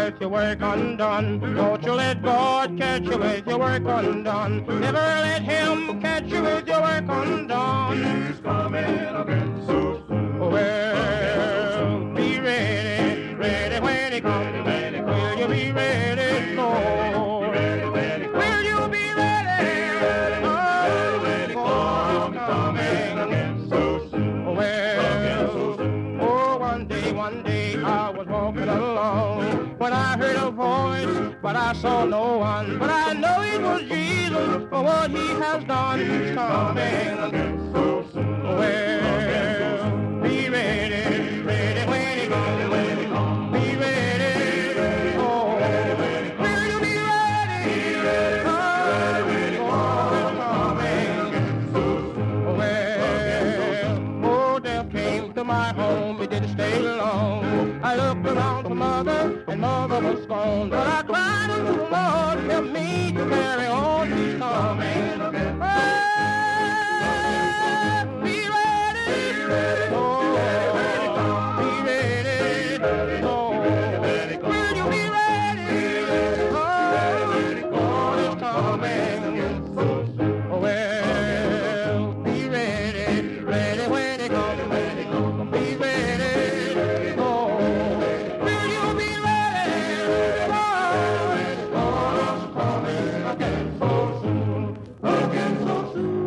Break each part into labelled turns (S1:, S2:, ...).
S1: with your work undone. Don't you let God catch you with your work undone. Never let him catch you with your work undone. He's coming again so soon. Well, be ready, ready when he comes. Will you be ready, Lord? Will you be ready? Oh, coming again so soon. Well, one day I was walking along when I heard a voice, but I saw no one. But I know it was Jesus for what he has done. He's coming again so soon. Well, be ready, ready when he comes. Be ready, oh, will you be ready? Oh, coming so soon. Well, oh, death came to my home. It didn't stay long. I looked around for mother, and mother was gone. But I cried unto the Lord, help me to carry on. He's coming again. Oh, be ready. Oh, be ready. Oh, will you be ready? Oh, it's coming so soon. Well, be ready, ready when it comes. Be ready. Oh, will you be ready? Oh, it's coming again so soon. Again so soon.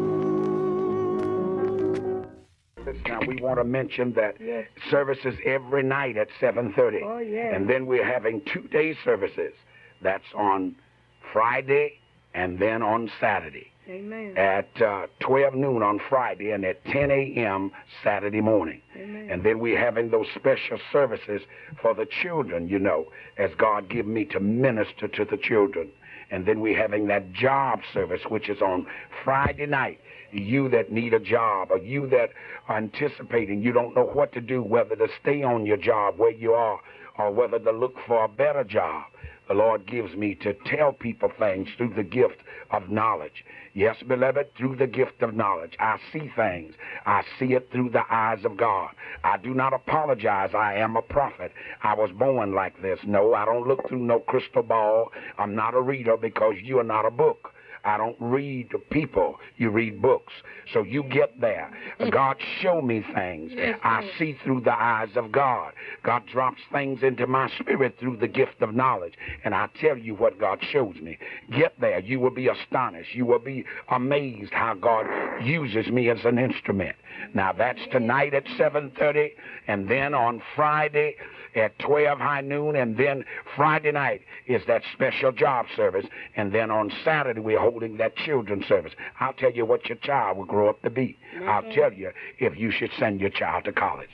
S2: Now we want to mention that services every night at 7:30.
S3: Oh, yeah.
S2: And then we're having 2-day services. That's on Friday and then on Saturday.
S3: Amen.
S2: At 12 noon on Friday and at 10 a.m. Saturday morning.
S3: Amen.
S2: And then we're having those special services for the children, you know, as God give me to minister to the children. And then we're having that job service, which is on Friday night. You that need a job, or you that are anticipating, you don't know what to do, whether to stay on your job where you are, or whether to look for a better job. The Lord gives me to tell people things through the gift of knowledge. Yes, beloved, through the gift of knowledge. I see things. I see it through the eyes of God. I do not apologize. I am a prophet. I was born like this. No, I don't look through no crystal ball. I'm not a reader because you are not a book. I don't read people. You read books. So you get there. God show me things. I see through the eyes of God. God drops things into my spirit through the gift of knowledge. And I tell you what God shows me. Get there. You will be astonished. You will be amazed how God uses me as an instrument. Now that's tonight at 7:30. And then on Friday at 12 high noon, and then Friday night is that special job service, and then on Saturday we're holding that children's service. I'll tell you what your child will grow up to be. I'll tell you if you should send your child to college.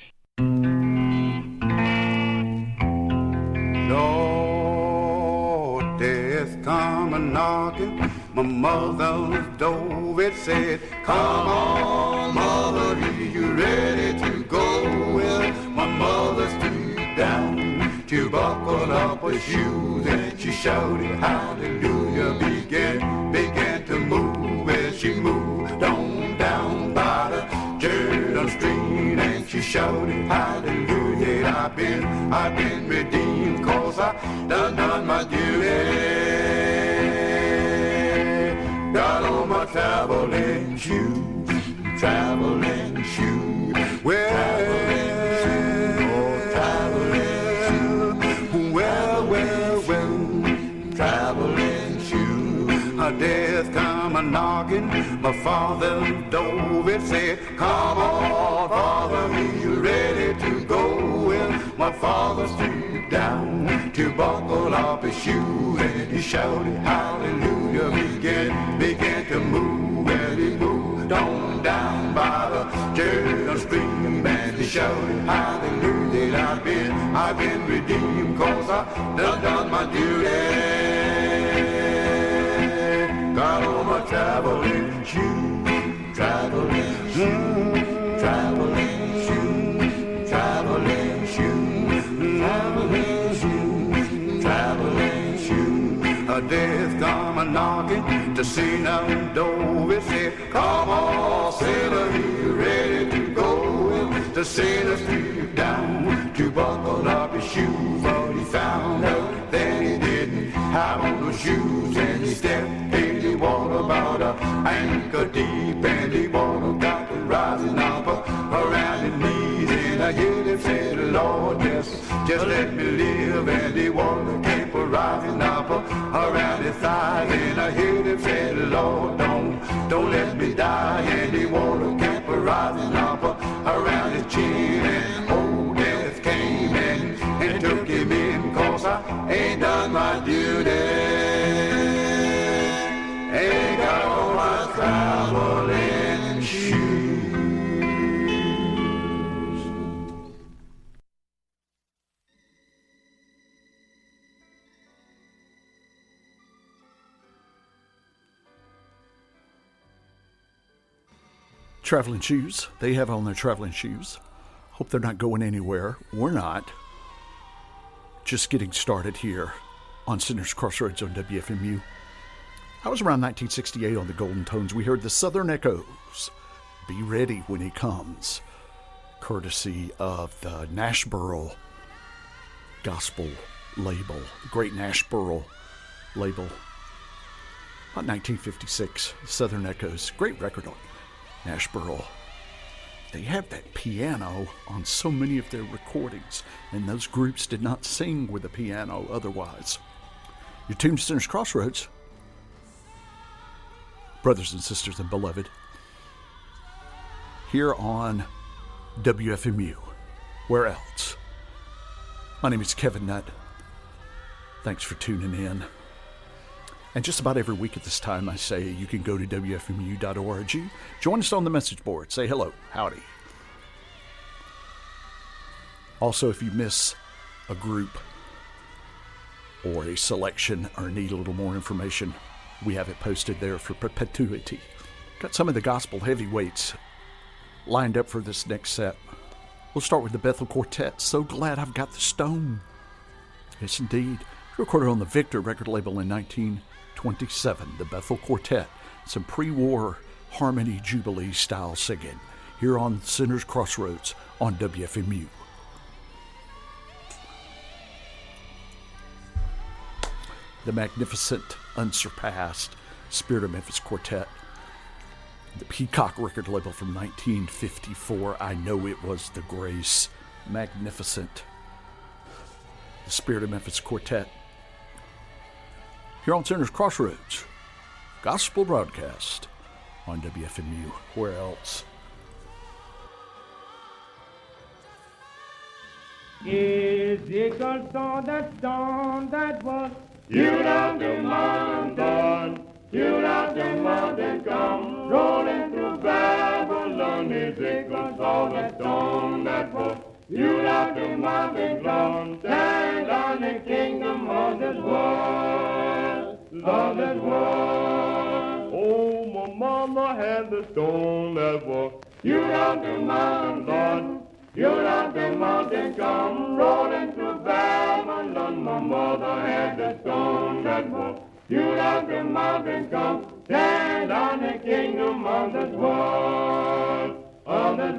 S4: Lord, death come a-knocking my mother's door. It said, come on, mother, are you ready to go? Well, my mother stood down to buckle up her shoes, and she shouted hallelujah, began to move as she moved on down by the Jordan Street, and she shouted hallelujah. I've been redeemed, 'cause I done my duty. Got on my traveling shoes, traveling shoes. Death come a-knocking my father's door. It said, come on, Father, are you ready to go? Well, my father stooped down to buckle up his shoes, and he shouted hallelujah, began to move, and he moved on down by the Jordan Stream, and he shouted hallelujah. I've been redeemed, 'cause I done my duty. Got on my traveling shoes, traveling shoes, traveling shoes, traveling shoes, traveling shoes, traveling shoes. A death come a-knocking to Sinner's door. It said, come on, sinner, you ready to go? The sinner stooped down to buckle up his shoes, but he found out that he didn't have on the shoes, and he stepped in the water about a ankle deep, and the water got to rising up around his knees, and I heard him say, Lord, just let me live, and the water kept rising up around his thighs, and I heard him say, Lord, don't let me die, and the water kept rising up around his chin, and old death came and took him in, 'cause I ain't done my duty, ain't got all my traveling shoes.
S3: Traveling shoes. They have on their traveling shoes. Hope they're not going anywhere. We're not. Just getting started here on Sinners Crossroads on WFMU. I was around 1968 on the Golden Tones. We heard the Southern Echoes. Be ready when he comes. Courtesy of the Nashboro Gospel label. The Great Nashboro label. About 1956. Southern Echoes. Great record on Nashboro. They have that piano on so many of their recordings, and those groups did not sing with a piano otherwise. You're tuned to Sinners Crossroads, brothers and sisters and beloved, here on WFMU. Where else? My name is Kevin Nutt. Thanks for tuning in. And just about every week at this time, I say you can go to WFMU.org. Join us on the message board. Say hello. Howdy. Also, if you miss a group or a selection or need a little more information, we have it posted there for perpetuity. Got some of the gospel heavyweights lined up for this next set. We'll start with the Bethel Quartet. So glad I've got the stone. Yes, indeed. Recorded on the Victor record label in 1927, the Bethel Quartet. Some pre-war harmony jubilee style singing here on Sinners Crossroads on WFMU. The magnificent, unsurpassed Spirit of Memphis Quartet. The Peacock record label from 1954. I know it was the Grace. Magnificent. The Spirit of Memphis Quartet. Here on Sinners Crossroads, gospel broadcast on WFMU. Where else?
S1: Ezekiel saw that storm that was hewed out the mountain, hewed out the mountain, come rolling through Babylon. Ezekiel saw that storm that was hewed out the mountain, come stand on the kingdom of this world, of this world. Oh, my mama had the stone that was hewed out the mountain, hewed out the mountain, come rolling through Babylon. My mother had the stone that was hewed out the mountain, come stand on the kingdom of this world, of this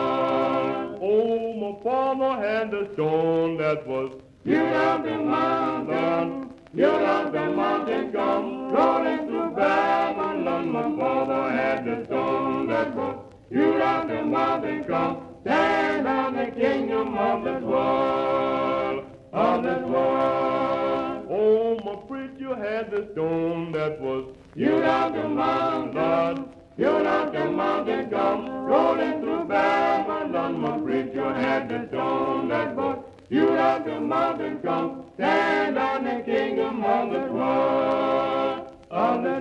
S1: world. Oh, my father had the stone that was hewed out the mountain, hewed out the mountain, come rolling through Babylon. My father had the stone that was hewed out the mountain, come stand on the kingdom of this world, of this world. Oh, my preacher had the stone that was hewed out the mountain, hewed out the mountain, come rolling through Babylon. My preacher had the stone that was hewed out the mountain, come stand on the kingdom of this world, of this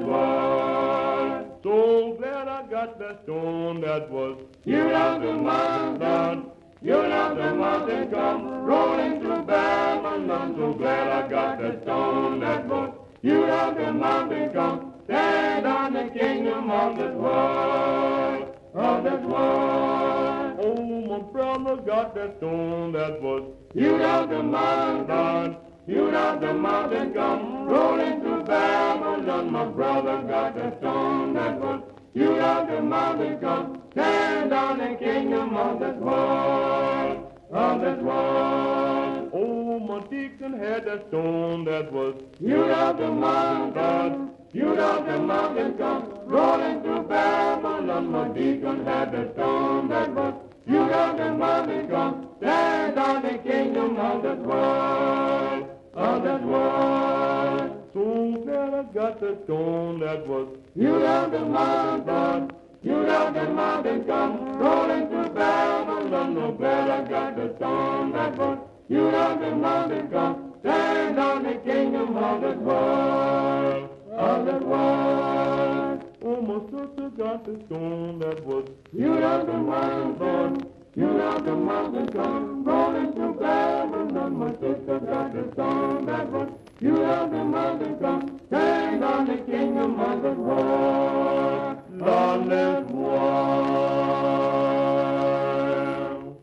S1: world. So glad I got that stone that was hewed out the mountain, hewed out the mountain, come rolling through Babylon. So glad I got that stone that was hewed out the mountain, come stand on the kingdom of this world, of this world. Oh, my brother got that stone that was hewed out the mountain, hewed out the mountain, come rolling through Babylon. My brother got the stone that was hewed out the mountain, come stand on the kingdom of this world, of this world. Oh, my deacon deacon had that stone that was hewed out the mountain God. Hewed out the mountain come rolling through Babylon. My deacon had that stone that was hewed out the mountain come. Stand on the kingdom of that world, of that world. So Bella got the stone that was hewed out the mountain God. Hewed out the mountain come rolling through Babylon. No Bella got the stone that was hewed out the mountain come. Stand on the kingdom of that world, of that world. Oh, my sister got the stone that was hewed out the mountain. Hewed out the mountain come rolling through Babylon. My sister got the stone that was hewed out the mountain come. Stand on the kingdom of that world, of that world.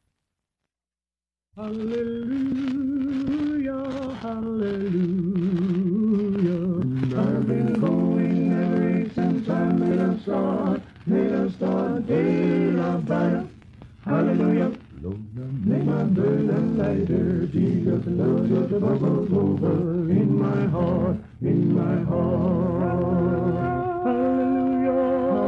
S1: Hallelujah, hallelujah. I've been going ever since I made a start day of battle. Hallelujah. Make my burden lighter, Jesus, Lord, just bubbles over in my heart, in my heart. Hallelujah.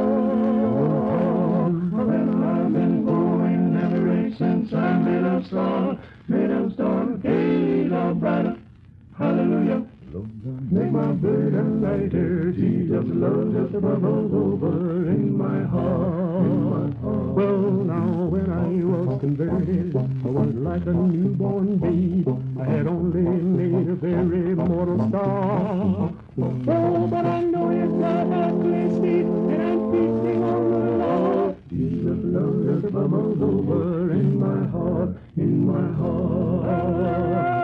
S1: Well, I've been going ever since I made a start day of brighter. Hallelujah. Make my burden lighter, Jesus, Lord, just bubbles over in my heart. Well, now when I was converted, I was like a newborn babe. I had only made a very mortal start. Oh, but I know His love has placed me, and I'm feasting on the Lord. Jesus, Lord, just bubbles over in my heart, in my heart.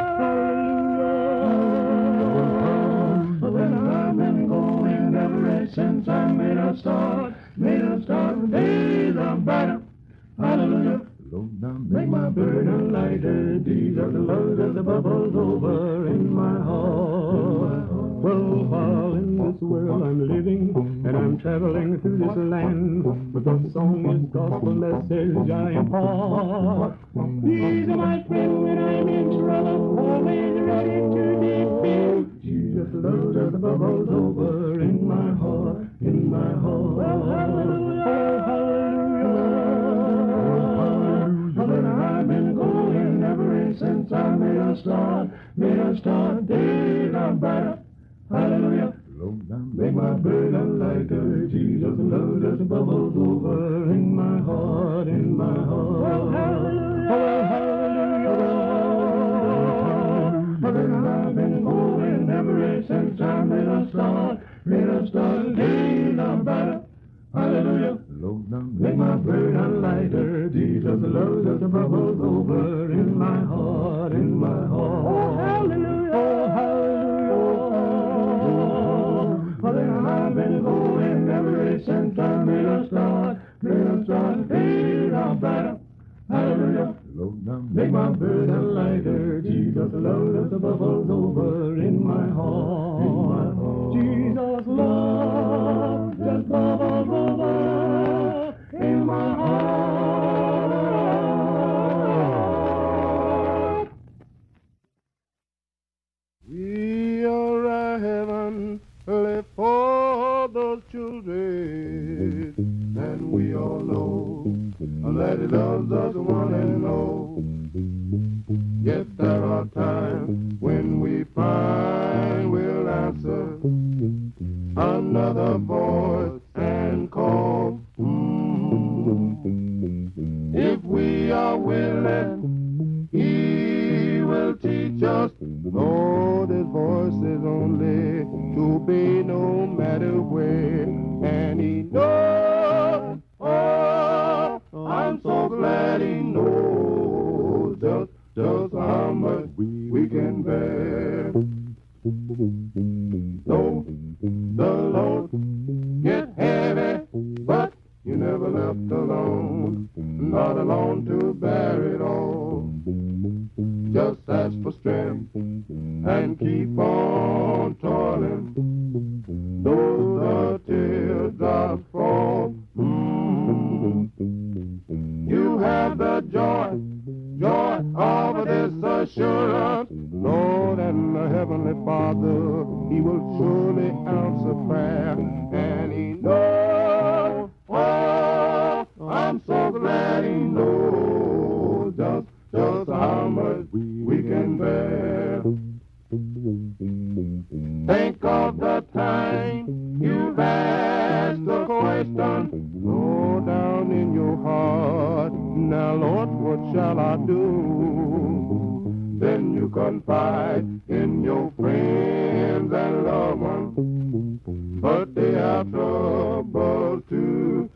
S1: Since I made a start days of battle. Hallelujah. Make my burden lighter, Jesus, the Lord of the bubbles over in my heart. Well, while in this world I'm living, and I'm traveling through this land, with a song is gospel message I impart. These are my friends when I'm in trouble, always ready to defend. Jesus, the Lord of the bubbles over in my heart, in my heart. Well, hallelujah, oh, hallelujah. But I've been going ever since I made a start days of battle. Hallelujah. Make my burden lighter, Jesus, the Lord just bubbles over in my heart, in my heart. Oh, hallelujah. Oh, hallelujah. But I've been going ever since I made a start days of battle. Hallelujah. Make my burden lighter, Jesus, the Lord just bubbles over in my heart, in my heart. Oh, hallelujah. Oh, hallelujah. But I've been going ever since I made a start days of battle. Hallelujah. Make my burden lighter, Jesus, the Lord of the bubbles over in my heart. Jesus, love just bubbles over in my heart. We are a heavenly for those children, and we all know that He loves us one and all. Yet there are times when we find we'll answer another voice and call. If we are willing, He will teach us. Lord, His voice is only to be no matter where, and He knows. Oh, I'm so glad He knows just how much we can bear. No, the load get heavy, but you never left alone, not alone to bear it all. Just ask for strength and keep on toiling. Though the teardrops fall, you have the joy of this assurance. Lord, question go down in your heart. Now, Lord, what shall I do? Then you confide in your friends and loved ones, but they have trouble too.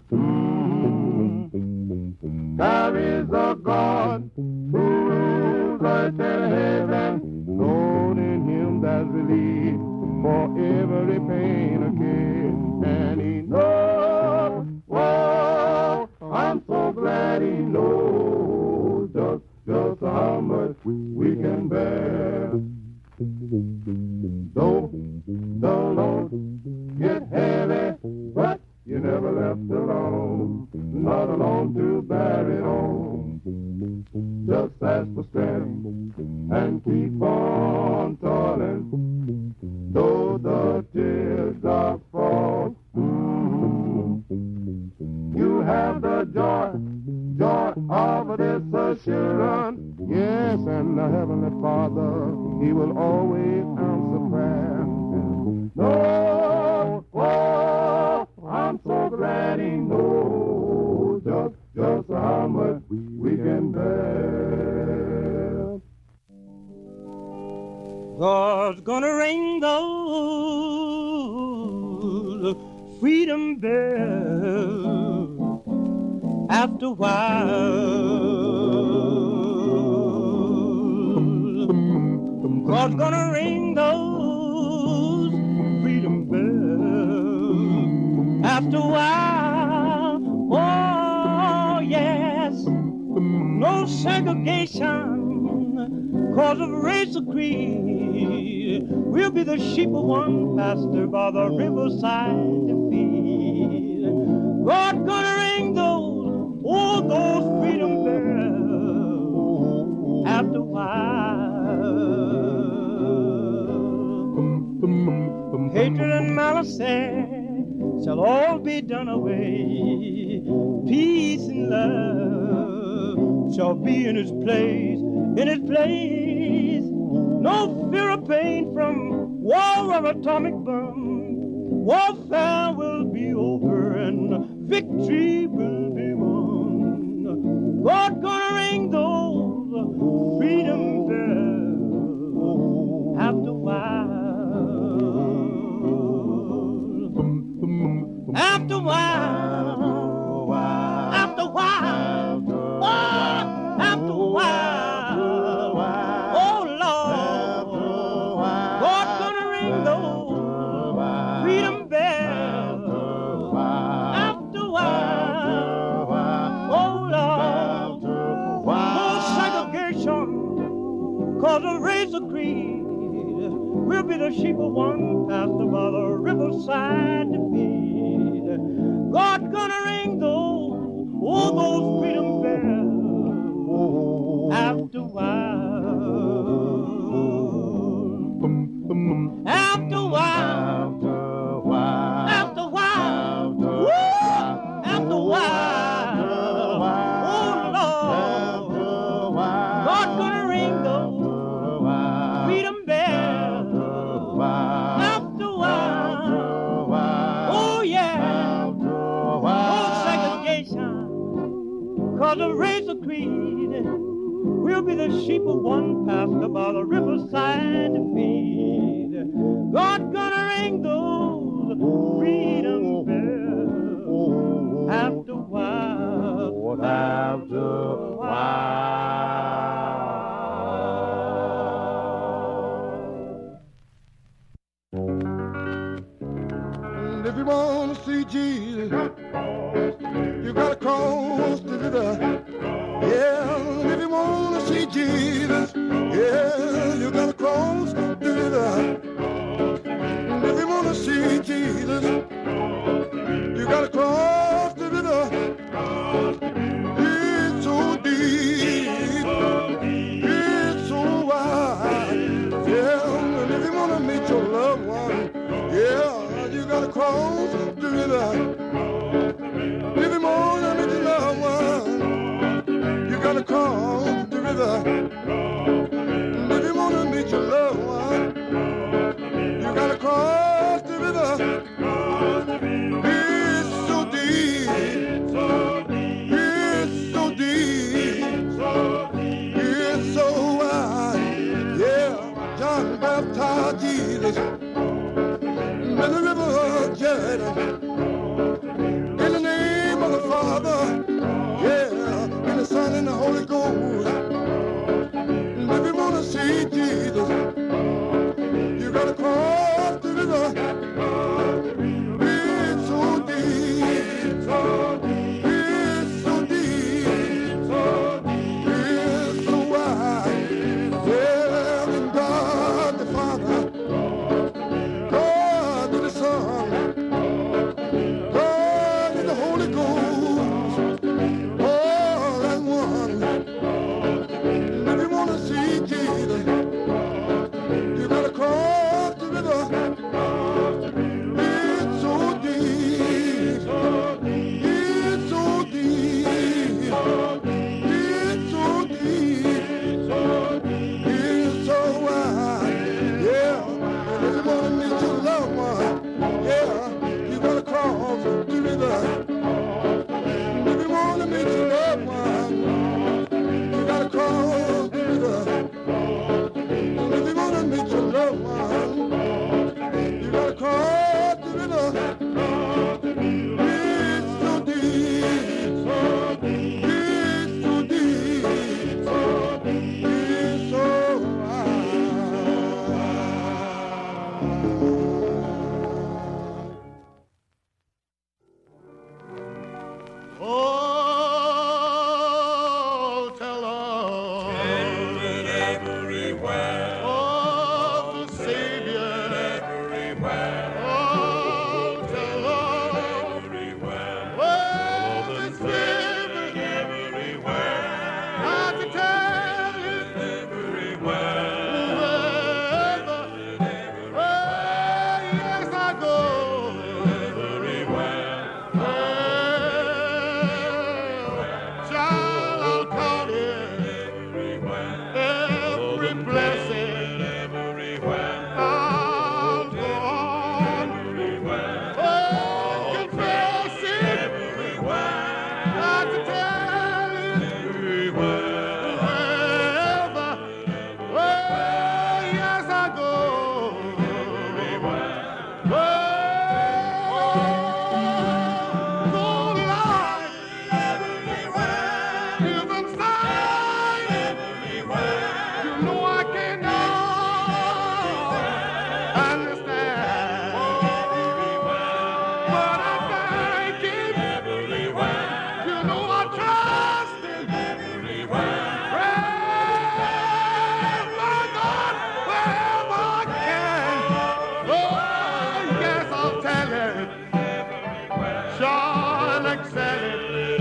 S1: There is a God who rules earth and heaven. Lord, in him there's relief for every pain or care. And he knows, oh, I'm so glad he knows just how much we can bear. Though the Lord get heavy, but you never left alone, not alone to bear it on. Just ask for strength and keep on toiling, though the teardrops fall. You have the joy of this assurance. Yes, and the Heavenly Father, he will always answer prayer. No, oh, I'm so glad he knows just how much we can bear.
S5: God's gonna ring those freedom bells after a while. God's gonna ring those freedom bells after a while. Oh, yes, no segregation cause of race or creed. We'll be the sheep of one pasture by the riverside to feed. God's gonna ring those, oh, those freedom bells after a while. Hatred and malice shall all be done away. Peace and love shall be in its place, in its place. No fear of pain from war or atomic bomb. Warfare will be over and victory will be won. God's gonna ring those freedom bells after a while. After a while, after a while, oh, after a while, oh Lord, God's gonna ring those freedom bells. After a while, oh Lord, no segregation, cause of race or creed. We'll be the sheep of one pasture by the riverside to feed. God's gonna ring those, oh, those freedom bells after a while. After a while. After a while. Woo! After a while. Oh, Lord. God's gonna ring those freedom bells after a while. Oh, yeah. Cause of race or creed, we'll be the sheep of one pasture by the riverside to feed. God's gonna ring those freedom bells after a while. After a
S1: while. And if you want to see Jesus, you gotta cross the river. Yeah, if you wanna see Jesus, yeah, you gotta cross the river. If you wanna see Jesus, you gotta cross the river. It's so deep, it's so wide. Yeah, and if you wanna meet your loved one, yeah, you gotta cross the river. If you wanna meet your loved one, you gotta cross the river. If you wanna meet your loved one, you gotta cross the river. It's so deep. sure like Sally.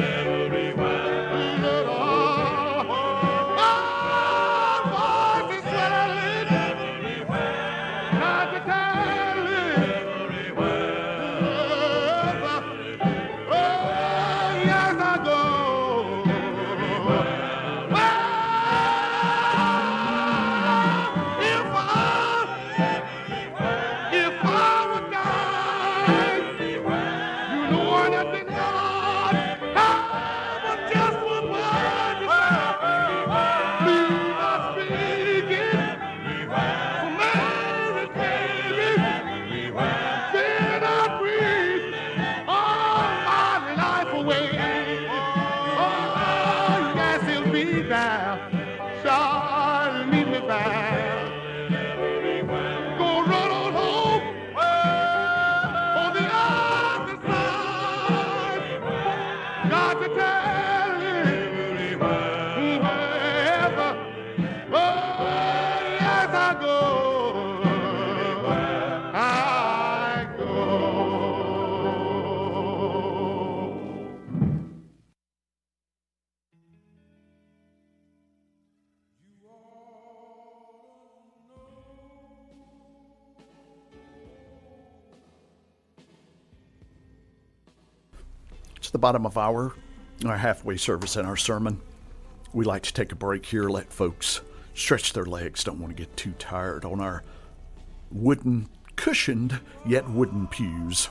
S3: The bottom of our halfway service in our sermon. We like to take a break here, let folks stretch their legs, don't want to get too tired on our wooden, cushioned, yet wooden pews.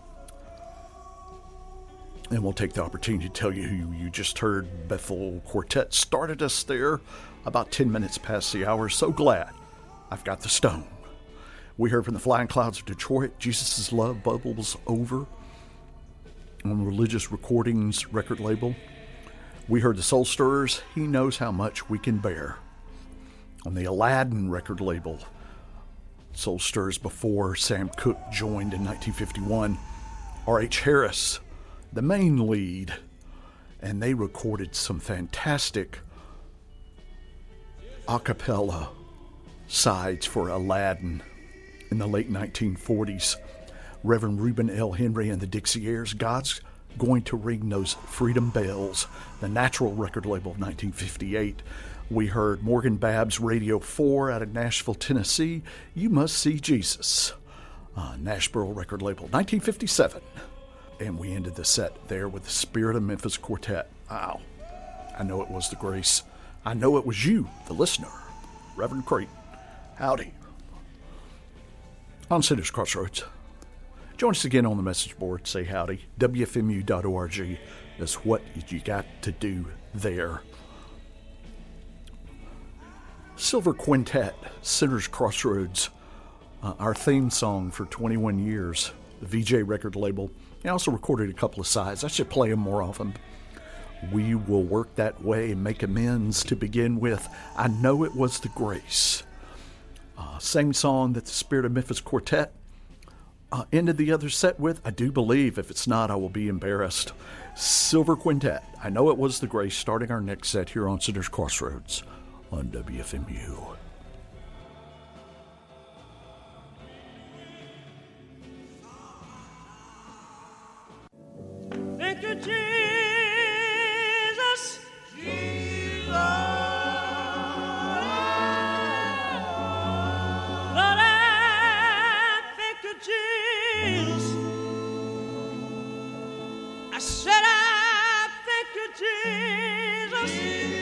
S3: And we'll take the opportunity to tell you who you just heard. Bethel Quartet started us there about 10 minutes past the hour. So glad I've got the stone. We heard from the Flying Clouds of Detroit, Jesus' Love Bubbles Over, on Religious Recordings record label. We heard the Soul Stirrers, He Knows How Much We Can Bear, on the Aladdin record label. Soul Stirrers before Sam Cooke joined in 1951. R.H. Harris, the main lead, and they recorded some fantastic a cappella sides for Aladdin in the late 1940s. Reverend Reuben L. Henry and the Dixie Airs, God's Going to Ring Those Freedom Bells, the Natural record label of 1958. We heard Morgan Babb's Radio 4 out of Nashville, Tennessee, You Must See Jesus, Nashville record label, 1957. And we ended the set there with the Spirit of Memphis Quartet. Wow, I know it was the grace. I know it was you, the listener, Reverend Creighton. Howdy. On Sinners Crossroads. Join us again on the message board. Say howdy. WFMU.org is what you got to do there. Silver Quintet, Sinners Crossroads, our theme song for 21 years, the VJ record label. I also recorded a couple of sides. I should play them more often. We will work that way and make amends to begin with. I know it was the grace. Same song that the Spirit of Memphis Quartet ended the other set with. I do believe. If it's not, I will be embarrassed. Silver Quintet, I know it was the grace, starting our next set here on Sinners Crossroads on WFMU.
S5: Thank you, Jesus. Jesus. Lord, I thank you, Jesus. I said I thank you, Jesus.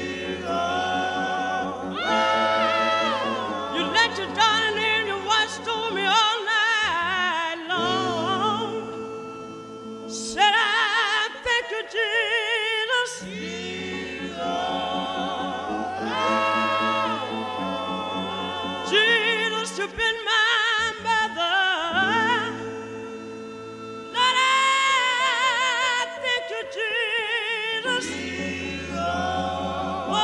S5: You let your darling in your voice told me all night long. Said I thank you, Jesus. Jesus, you've been my mother. Lord, I thank you, Jesus. Oh,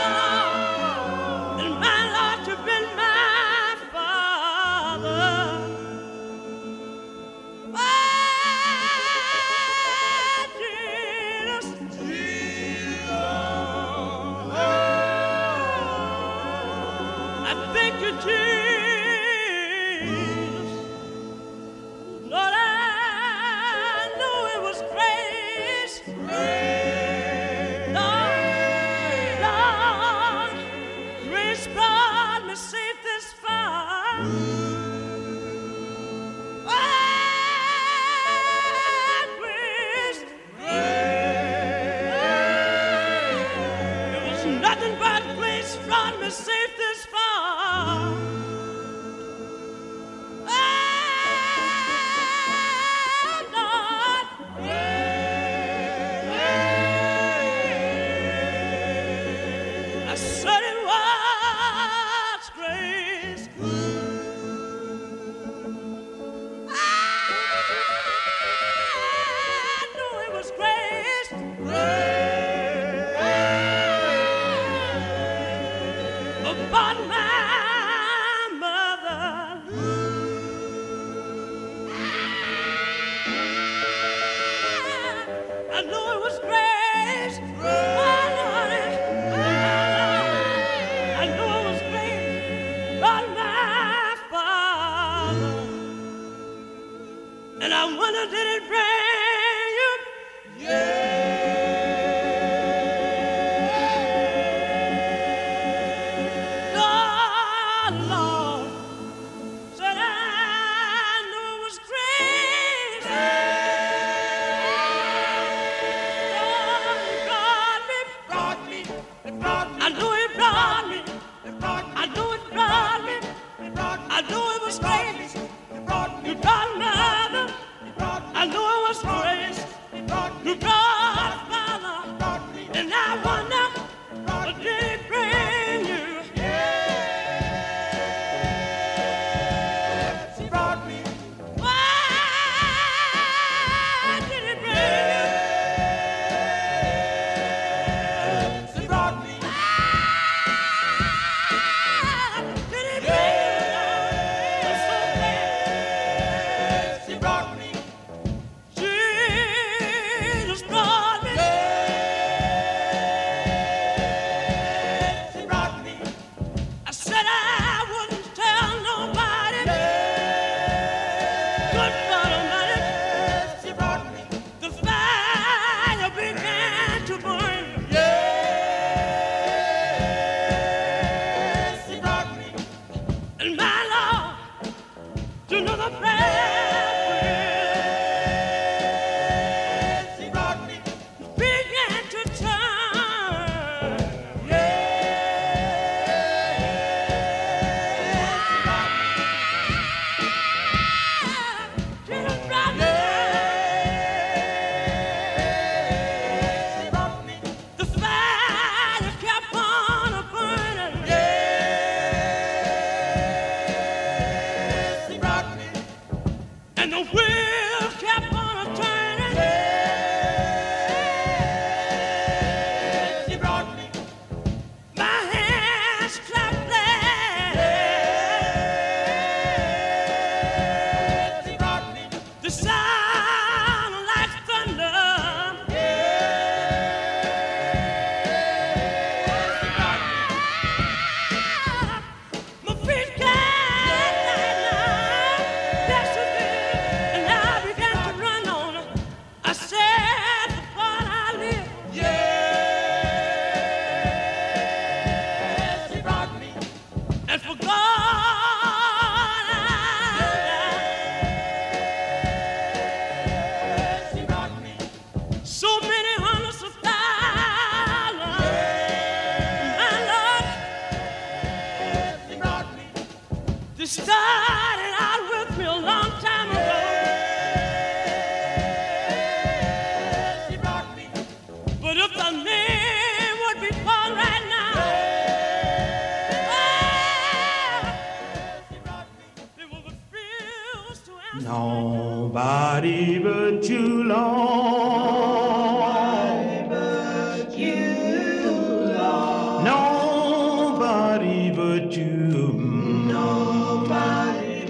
S5: and my Lord, you've been my Father. Oh, Jesus. I thank you, Jesus. Lord, I know it was brought my mother. I knew it was grace. I knew it was grace. Brought my father. And I wonder, did it bring you? Yeah.
S6: Nobody but you, Lord. Nobody but you. Nobody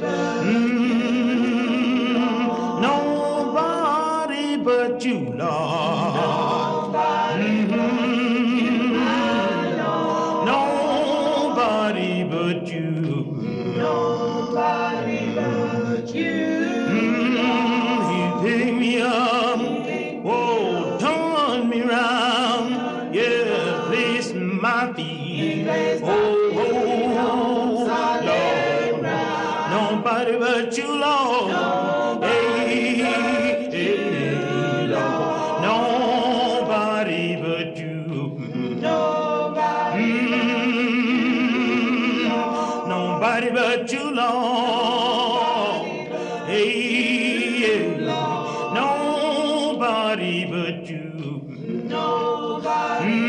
S6: but you, Lord. Nobody but you. Nobody but you. Pick me up, whoa, turn me round, yeah, place my feet, oh, Lord, nobody but you, Lord, hey, Lord, nobody but you, nobody but you, Lord, hey. Nobody but you. Nobody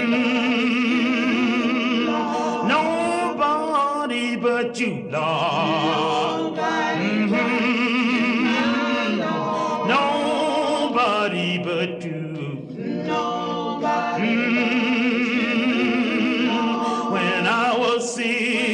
S6: but you, Lord. Nobody but you. When I was sick.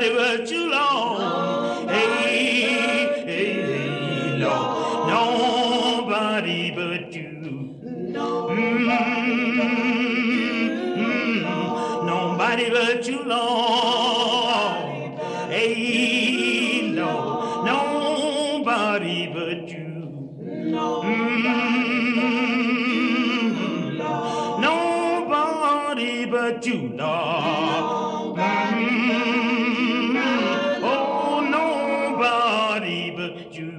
S6: nobody but you, Lord. Hey, hey, hey, Lord. Nobody but you. Nobody but you, Lord. Hey, Lord. Nobody but you. Nobody but you, Lord. Oh, nobody but you.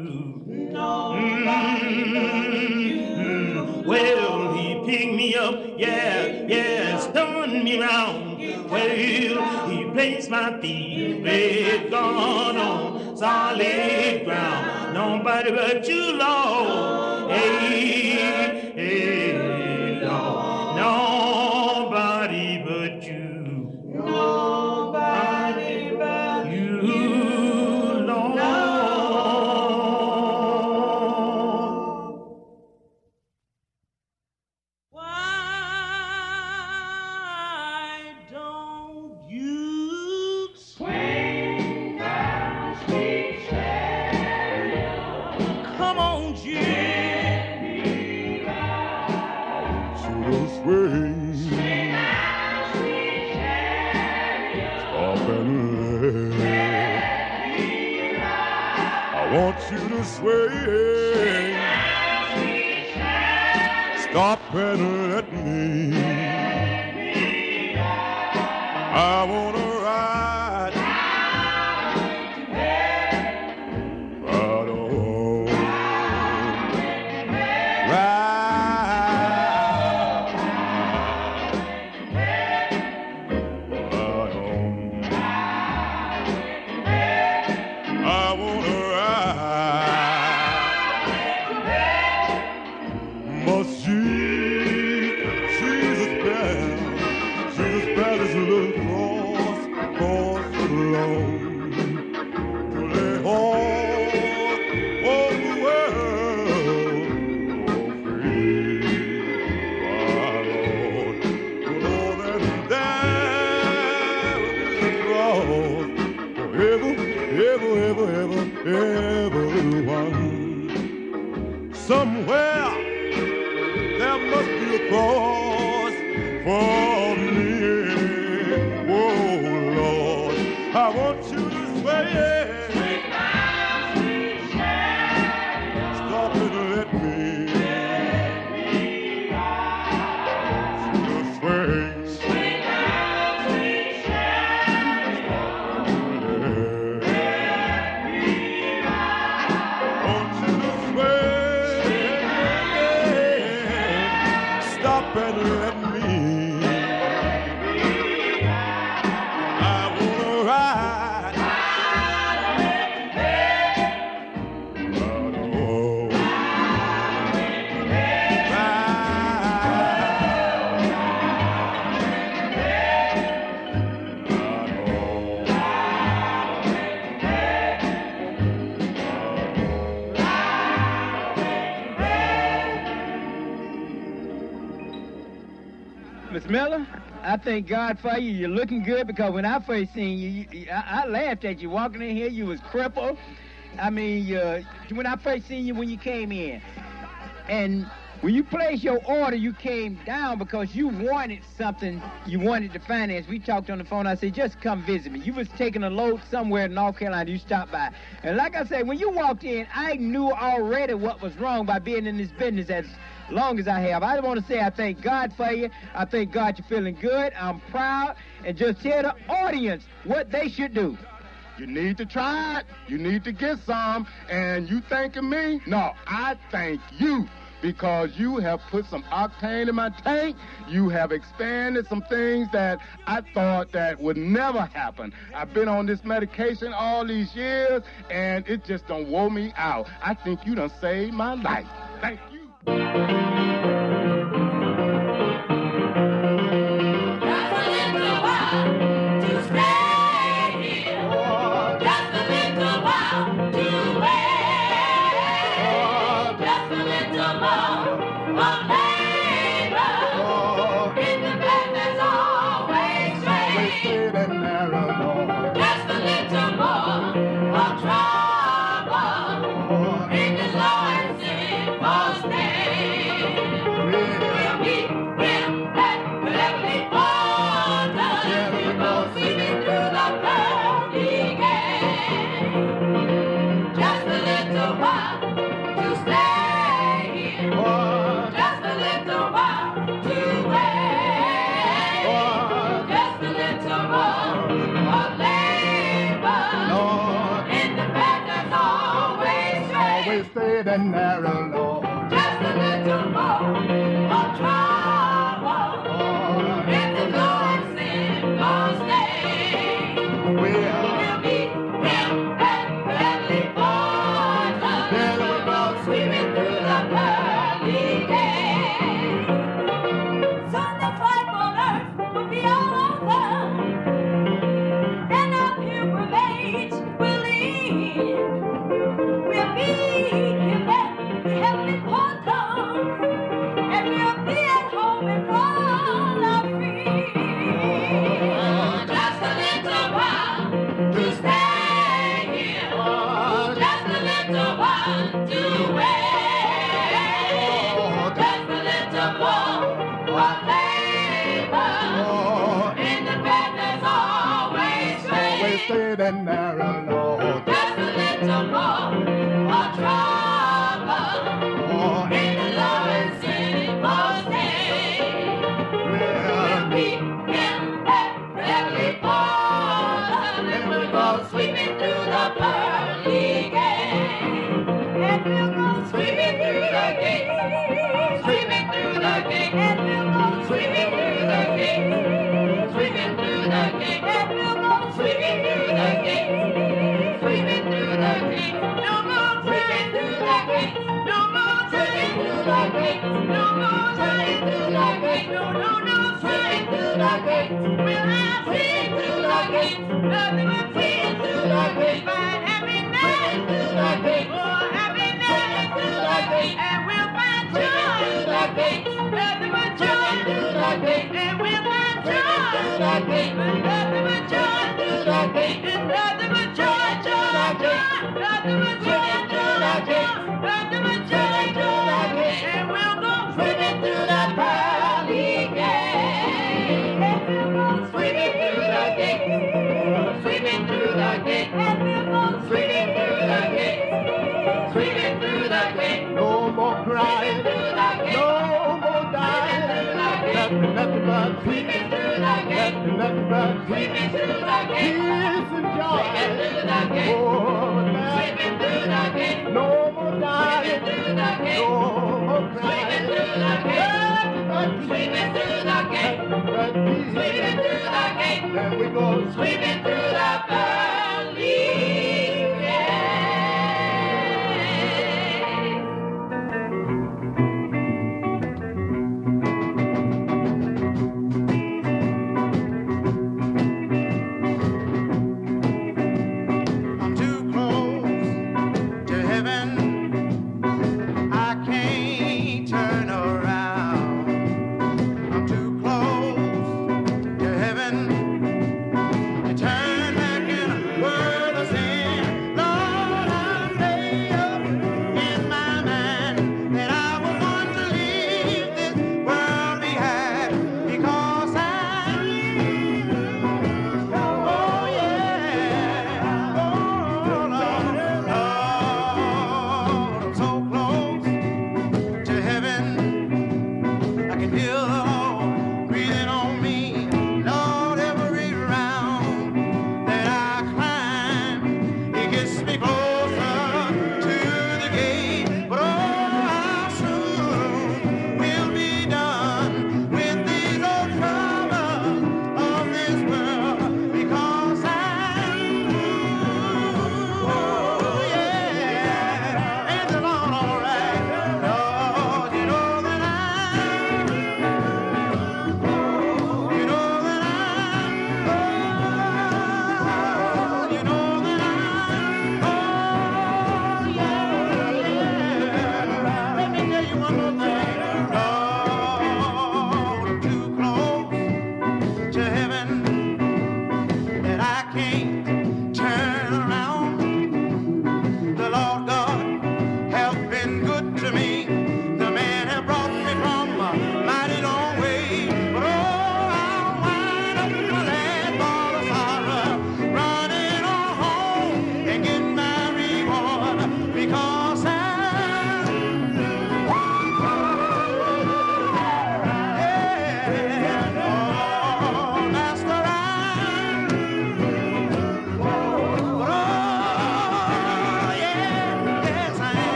S6: Well, he picked me up, yeah, spun me round. Well, he placed my feet, red God, on solid ground. Nobody but you, Lord. Hey, hey, Lord. Nobody but you. Nobody but you, Lord.
S5: Why don't you swing that sweet chariot? Come on, Jimmy, ride to the swing. Swing that sweet chariot. Stop and let me ride. I want you to swing. Stop and let me ride. I wanna ride right on. I wanna ride. Must she's a spell is a little cross alone to lay all the world free. My Lord, to know that there is a cross for everyone. Somewhere there must be a cross for me. Oh Lord, I want you to sway. Stop and let me sway. Stop and let me. I wanna ride.
S7: Miss Miller, I thank God for you. You're looking good because when I first seen you, I laughed at you walking in here. You was crippled. I mean, when I first seen you when you came in, and when you placed your order, you came down because you wanted something. You wanted to finance. We talked on the phone. I said, just come visit me. You was taking a load somewhere in North Carolina. You stopped by. And like I said, when you walked in, I knew already what was wrong by being in this business as long as I have. I want to say I thank God for you. I thank God you're feeling good. I'm proud. And just tell the audience what they should do.
S8: You need to try it. You need to get some. And you thanking me? No, I thank you. Because you have put some octane in my tank. You have expanded some things that I thought that would never happen. I've been on this medication all these years, and it just don't wore me out. I think you done saved my life. Thank you.
S4: Just a little
S8: straight and narrow, Lord.
S9: Just a little more of trouble in the Lord's simple name. We'll be him and heavenly portals. Then we go sweeping through the pearly gate. Soon the fight on earth will be all over, and our pilgrimage will end. We'll be him at the heavenly portals, and we'll be at home and all our friends. Just a little while to stay here, just a little while to wait, just a little more of labor. Independence always
S8: Straight and narrow, Lord.
S9: just a little more of trouble in the Lord's simple name. We'll be him at every portal, and we'll go sweeping through the pearly gate. And we'll go sweeping through the gate, sweeping through the gate. And we'll go sweeping through the gate, sweeping through the gate. And we'll go sweeping through the gate, sweeping through the gate. No more sweeping through the gate, no more sweeping through the gate, no more sweeping through the gate. No, no, no, sweeping through the gate. We'll have sweeping through the gate, nothing but sweeping through the gate. Find happiness through the gate, oh happiness through the gate. And we'll find joy through the gate, nothing but joy through the gate. And we'll find joy through the gate, nothing but joy through the gate. And nothing but joy, joy, joy, nothing but joy through the gate, nothing but joy through the gate. And we'll go swimming through the pearly gate. And we'll go swimming through the gate, swimming through the gate. And we'll go swimming through the gate, swimming through the gate.
S8: No more crying, no more dying. Nothing but
S9: Sweeping through the gate,
S8: nothing but
S9: sweeping through the gate,
S8: peace and joy.
S9: sweeping through the gate,
S8: Oh, now,
S9: sweeping through the gate,
S8: no more dying,
S9: sweeping through the gate,
S8: no more
S9: sweeping
S8: crying.
S9: through the gate, sweeping through the gate,
S8: But peace,
S9: sweeping through the gate,
S8: then we go
S9: sweeping through the pearly gate.
S4: I'm too close to heaven. I can't turn around. I'm too close to heaven to turn back and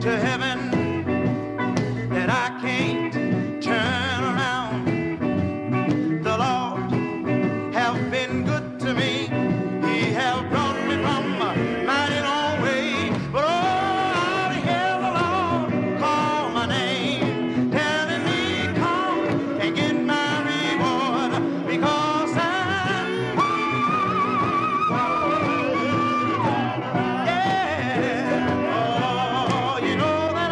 S5: to heaven that I can't turn around. The Lord have been good to me. He have brought me from a mighty long way. But oh, how to hear the Lord call my name, telling me come and get my reward, because I'm yeah. Oh, you know that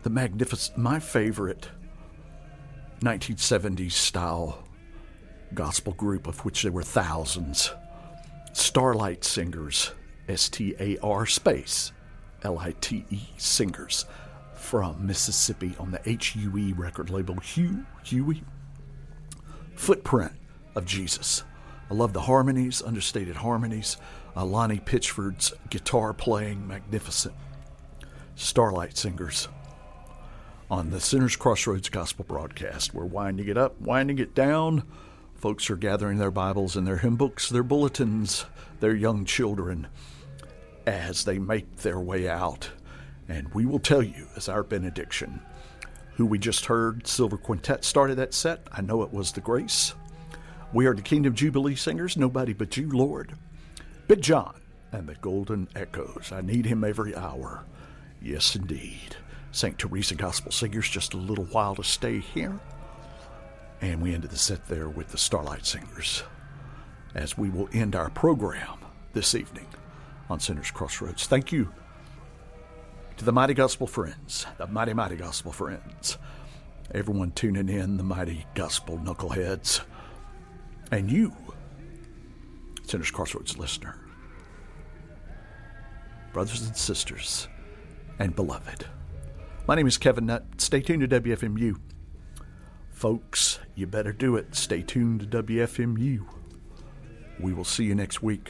S3: the magnificent, my favorite 1970s style gospel group, of which there were thousands, Starlight Singers, S-T-A-R space L-I-T-E Singers, from Mississippi on the HUE record label. Huey. Footprint of Jesus. I love the harmonies, understated harmonies. Lonnie Pitchford's guitar playing, magnificent. Starlight Singers on the Sinners Crossroads Gospel broadcast. We're winding it up, winding it down. Folks are gathering their Bibles and their hymn books, their bulletins, their young children as they make their way out. And we will tell you, as our benediction, who we just heard, Silver Quintet started that set. I know it was the Grace. We are the Kingdom Jubilee Singers, Nobody But You, Lord. Big John and the Golden Echoes, I Need Him Every Hour. Yes, indeed. St. Teresa Gospel Singers, Just a Little While to Stay Here. And we ended the set there with the Starlight Singers, as we will end our program this evening on Sinners Crossroads. Thank you to the mighty gospel friends, the mighty, mighty gospel friends, everyone tuning in, the mighty gospel knuckleheads, and you, Sinners Crossroads listener, brothers and sisters, and beloved. My name is Kevin Nutt. Stay tuned to WFMU. Folks, you better do it. Stay tuned to WFMU. We will see you next week.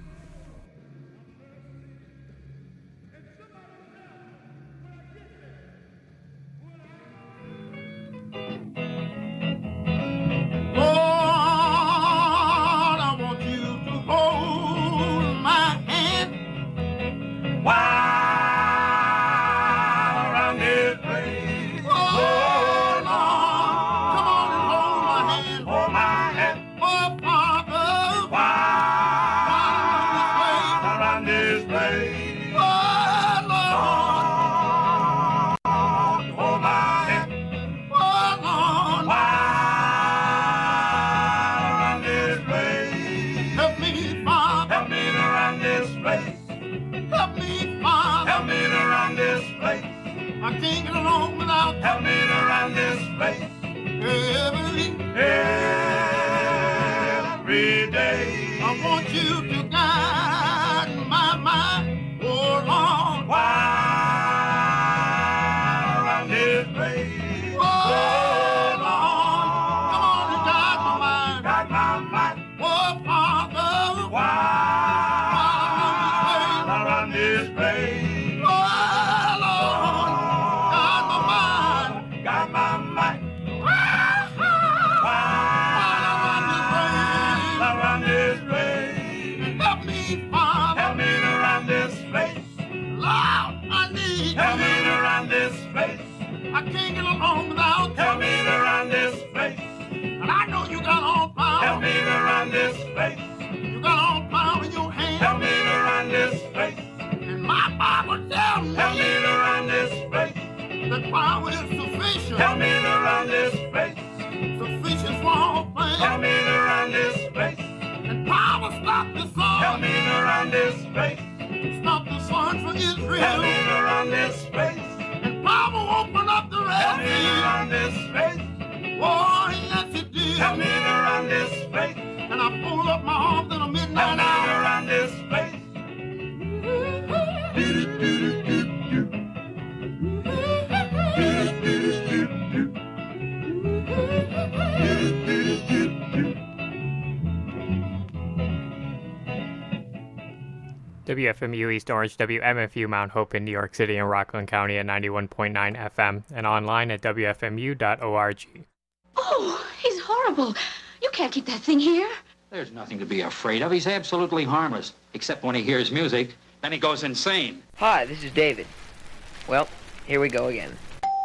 S10: WFMU East Orange, WMFU Mount Hope in New York City and Rockland County at 91.9 FM and online at WFMU.org.
S11: Oh, he's horrible. You can't keep that thing here.
S12: There's nothing to be afraid of. He's absolutely harmless, except when he hears music. Then he goes insane.
S13: Hi, this is David. Well, here we go again.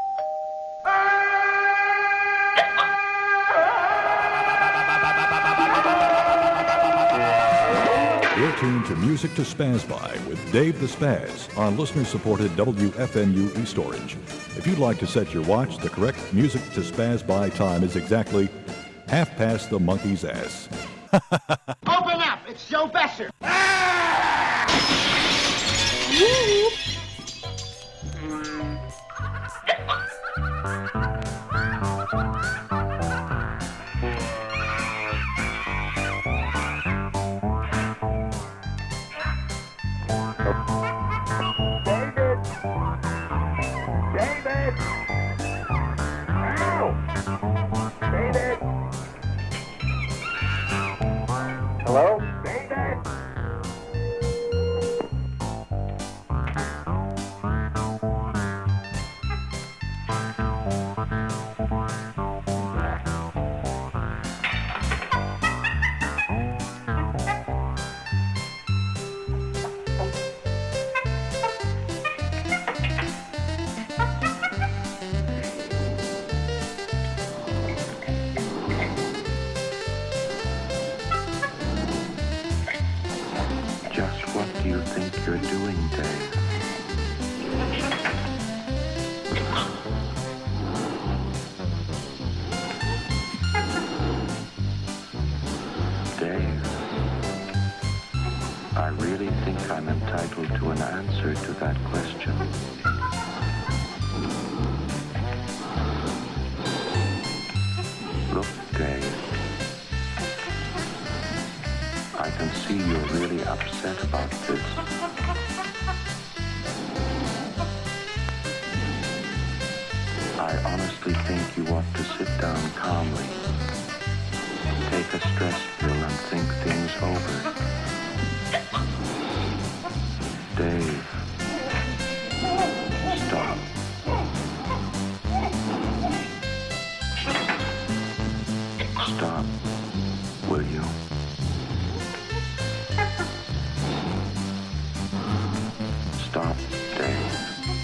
S14: You're tuned to Music to Spaz By with Dave the Spaz on listener-supported WFMU East Orange. If you'd like to set your watch, the correct Music to Spaz By time is exactly 1/2 the monkey's ass.
S15: Open up! It's Joe Besser!
S16: entitled to an answer to that question. Look, Dave, I can see you're really upset about this. I honestly think you ought to sit down calmly, take a stress pill and think things over. Dave, stop. Stop, will you? Stop, Dave.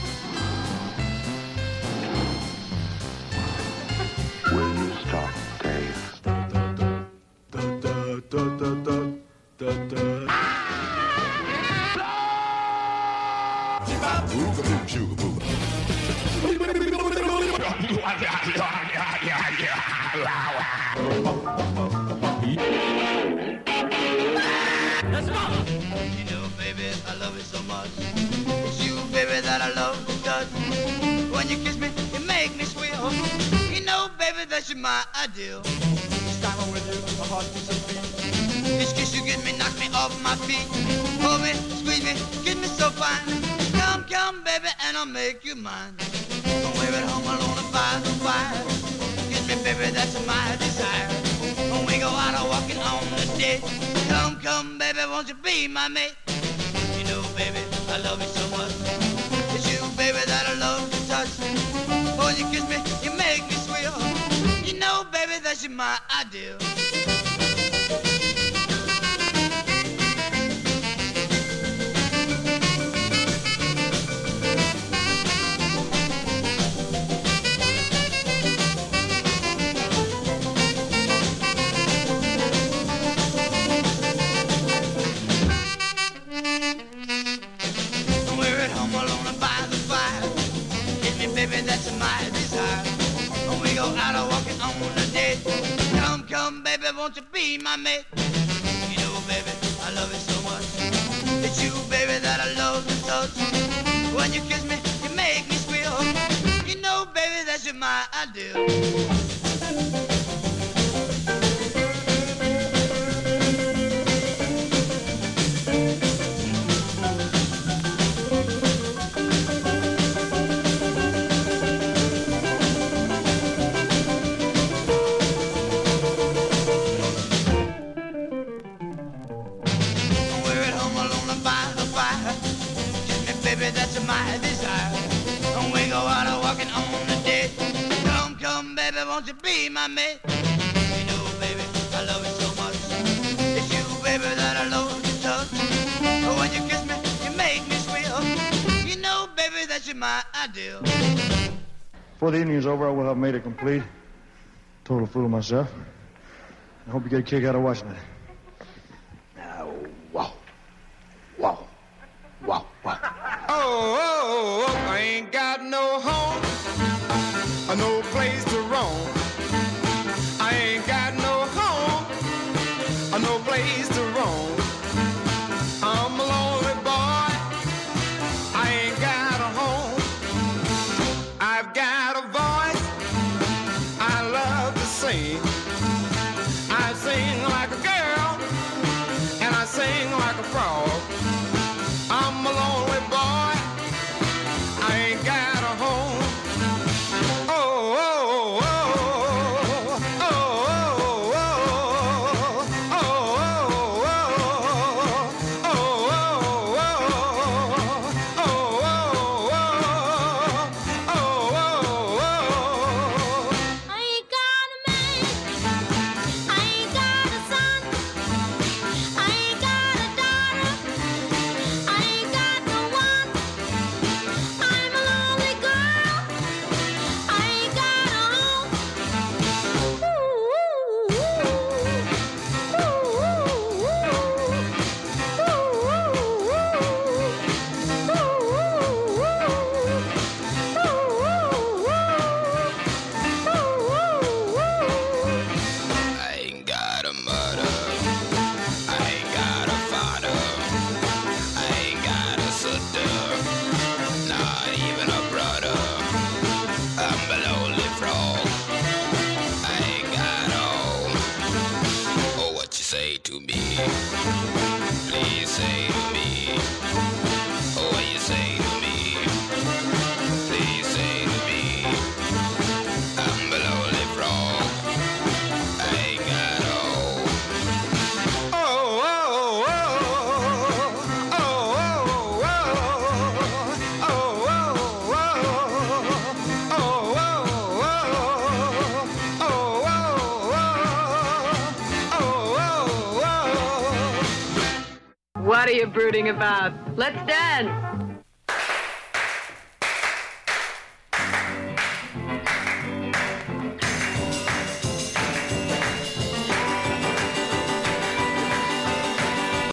S16: Will you stop, Dave?
S9: Let's go! You know, baby, I love you so much. It's you, baby, that I love to touch. When you kiss me, you make me squeal. You know, baby, that you're my ideal. Each time I'm with you, my heart beats a beat. Each kiss you give me knocks me off my feet. Hold me, squeeze me, kiss me so fine. Come, come, baby, and I'll make you mine. Don't wait at home alone by the fire. Kiss me, baby, that's my desire. When we go out walking on the date. Come, come, baby, won't you be my mate? You know, baby, I love you so much. It's you, baby, that I love to touch. When you kiss me, you make me squeal. You know, baby, that you're my ideal. Baby, that's my desire. When we go out walking on the date. Come, come, baby, won't you be my mate? You know, baby, I love you so much. It's you, baby, that I love to touch. When you kiss me, you make me squeal. You know, baby, that you're my ideal. Baby, that's my desire. When we go out walking on the date. Come, come, baby, won't you be my mate? You know, baby, I love you so much. It's you, baby, that I love to touch. But when you kiss me, you make me squeal. You know, baby, that you're my ideal.
S17: Before the evening is over, I will have made it complete. Total fool of myself. I hope you get a kick out of watching it.
S2: Wow. Wow. Wow. Wow.
S1: Oh, I ain't got no home, or no place to roam. I ain't got no home, or no place to roam. I'm a lonely boy, I ain't got a home. I've got a voice, I love to sing. I sing like a girl, and I sing like a frog. I'm a lonely boy, I ain't got a home. Oh, oh, oh,
S18: even a brother. I'm a lonely frog. I ain't got all. Oh, what you say to me? Please say to me. Oh, what you say to me? Please say to me. I'm a lonely frog. I ain't got all. Oh, oh, oh, oh, oh, oh, oh,
S19: What are you brooding about? Let's dance.